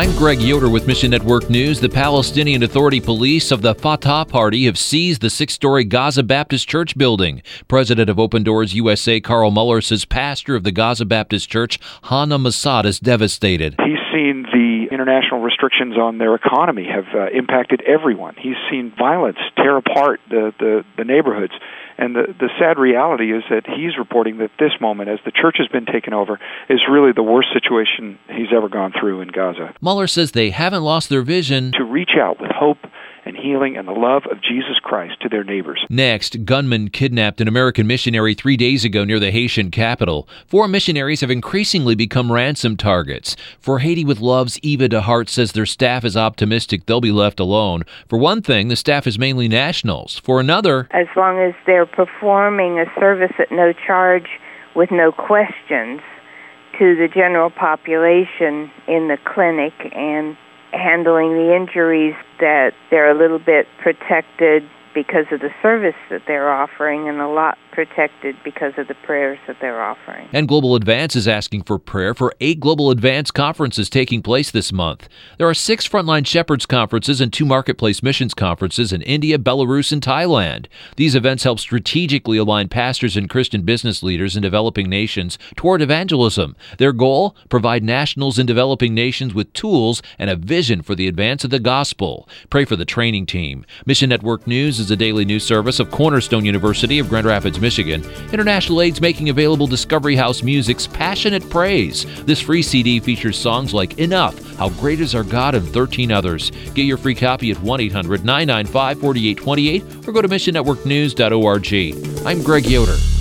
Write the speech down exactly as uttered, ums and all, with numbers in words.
I'm Greg Yoder with Mission Network News. The Palestinian Authority police of the Fatah Party have seized the six-story Gaza Baptist Church building. President of Open Doors U S A, Carl Muller, says pastor of the Gaza Baptist Church, Hana Masad, is devastated. He's seen the international restrictions on their economy have uh, impacted everyone. He's seen violence tear apart the, the, the neighborhoods. And the, the sad reality is that he's reporting that this moment, as the church has been taken over, is really the worst situation he's ever gone through in Gaza. Muller says they haven't lost their vision to reach out with hope and healing and the love of Jesus Christ to their neighbors. Next, gunmen kidnapped an American missionary three days ago near the Haitian capital. Four missionaries have increasingly become ransom targets. For Haiti with Love's Eva DeHart says their staff is optimistic they'll be left alone. For one thing, the staff is mainly nationals. For another, as long as they're performing a service at no charge with no questions to the general population in the clinic and handling the injuries, that they're a little bit protected because of the service that they're offering and a lot protected because of the prayers that they're offering. And Global Advance is asking for prayer for eight Global Advance conferences taking place this month. There are six Frontline Shepherds conferences and two Marketplace Missions conferences in India, Belarus, and Thailand. These events help strategically align pastors and Christian business leaders in developing nations toward evangelism. Their goal? Provide nationals in developing nations with tools and a vision for the advance of the gospel. Pray for the training team. Mission Network News is a daily news service of Cornerstone University of Grand Rapids, Michigan. International Aid's making available Discovery House Music's Passionate Praise. This free C D features songs like Enough, How Great Is Our God, and thirteen others. Get your free copy at one eight hundred nine nine five four eight two eight or go to mission network news dot org. I'm Greg Yoder.